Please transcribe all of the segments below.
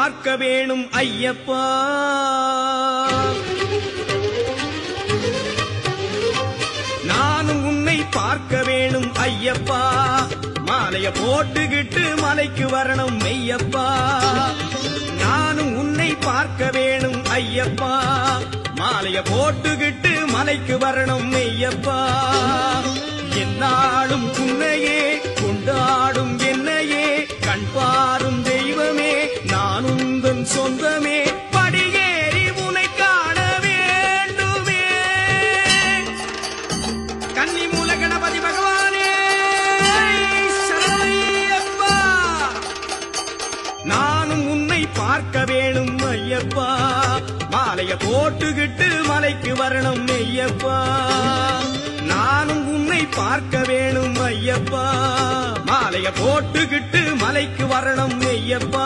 பார்க்க வேணும் ஐயப்பா. நானும் உன்னை பார்க்க வேணும் ஐயப்பா. மாலைய போட்டுக்கிட்டு மலைக்கு வரணும் மெய்யப்பா. நானும் உன்னை பார்க்க வேணும் ஐயப்பா. மாலைய போட்டுக்கிட்டு மலைக்கு வரணும் மெய்யப்பா. என்னாலும் உன்னையே கொண்டாடும் என்னையே கண்பாரும் தெய்வமே நான் உந்தன் சொந்தமே. படியேறி உன்னை காண வேண்டுமே. கன்னிமூல கணபதி பகவானே சரணமையப்பா. நானும் உன்னை பார்க்க வேணும் ஐயப்பா. மாலைய போட்டுக்கிட்டு மலைக்கு வரணும் மெய்யப்பா. நானும் உன்னை பார்க்க வேணும் ஐயப்பா. மாலைய போட்டுக்கிட்டு மலைக்கு வரணும் மெய்யப்பா.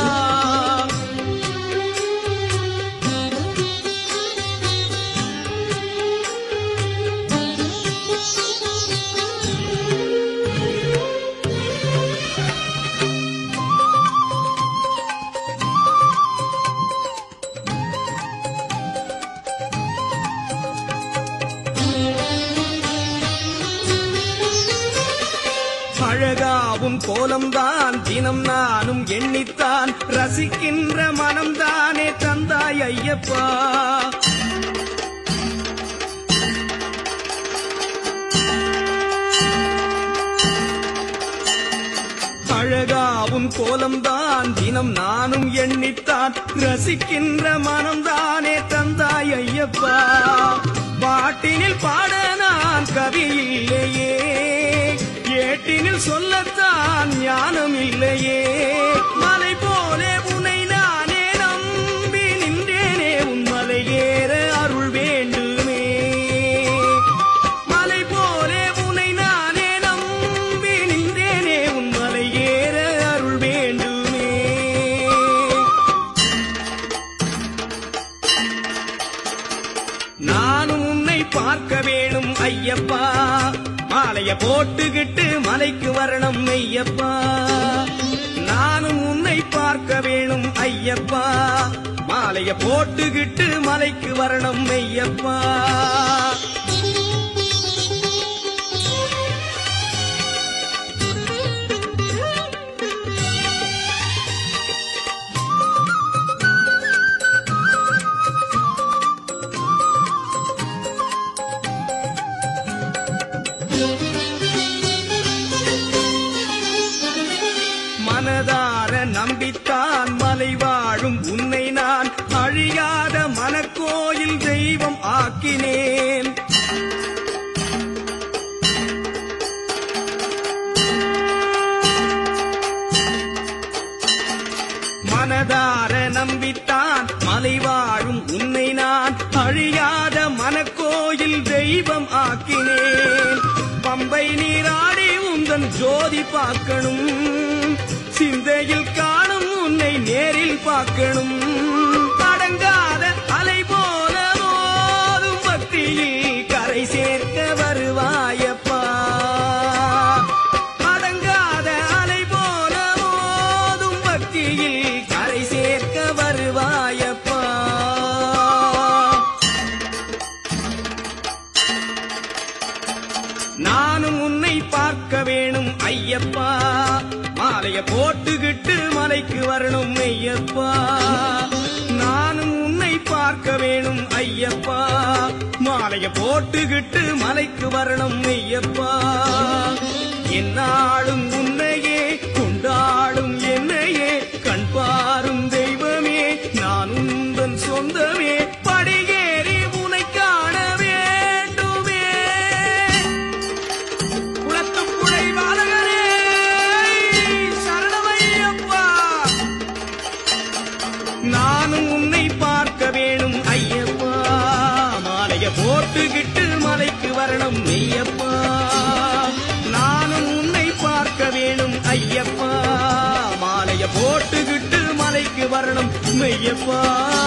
அழகாவும் கோலம்தான் தினம் நானும் எண்ணித்தான் ரசிக்கின்ற மனம்தானே தந்தாய் ஐயப்பா. அழகாவும் கோலம்தான் தினம் நானும் எண்ணித்தான் ரசிக்கின்ற மனம்தானே தந்தாய் ஐயப்பா. பாட்டினில் பாட நான் கவி இல்லையே, ஏட்டினில் சொல்லத்தான் ஞானம் இல்லையே. மலை போலே உன்னை நானே நம்பி நின்றேனே, உன் மலை ஏற அருள் வேண்டுமே. மலை போலே உன்னை நானே நம்பி நின்றேனே, உன் மலை ஏற அருள் வேண்டுமே. நானும் உன்னை பார்க்க வேணும் ஐயப்பா. மாலைய போட்டுக்கிட்டு மலைக்கு வரணும் மெய்யப்பா. நானும் உன்னை பார்க்க வேணும் ஐயப்பா. மாலைய போட்டுக்கிட்டு மலைக்கு வரணும் மெய்யப்பா. மனதார நம்பித்தான் மலை வாழும் உன்னை நான் அழியாத மனக்கோயில் தெய்வம் ஆக்கினேன். மனதார நம்பித்தான் மலை வாழும் உன்னை நான் அழியாத மனக்கோயில் தெய்வம் ஆக்கினேன். பம்பை நீராடி உந்தன் ஜோதி பார்க்கணும், சிந்தையில் காணும் உன்னை நேரில் பார்க்கணும். அடங்காத அலை போல மோதும் பக்தியில் கரை சேர்க்க வருவாயப்பா. அடங்காத அலை போல மோதும் பக்தியில் கரை சேர்க்க வருவாயப்பா. நானும் உன்னை பார்க்க வேணும் ஐயப்பா. மாலைய போட்டுக்கிட்டு மலைக்கு வரணும் மெய்யப்பா. நானும் உன்னை பார்க்க வேணும் ஐயப்பா. மாலைய போட்டுக்கிட்டு மலைக்கு வரணும் மெய்யப்பா. என்னாலும் உன்னையே கொண்டாடும் என்னையே கண்பாரும் தெய்வமே நான் உந்தன் சொந்தமே. படியேறி உன்னை காண வேண்டுமே. குளத்துப்புழை பாலகரே சரணமையப்பா. நானும் உன்னை பார்க்க வேணும் ஐயப்பா. மாலைய போட்டுக்கிட்டு மலைக்கு வரணும் மெய்யப்பா. நானும் உன்னை பார்க்க வேணும் ஐயப்பா. மாலைய போட்டுக்கிட்டு மலைக்கு வரணும் மெய்யப்பா.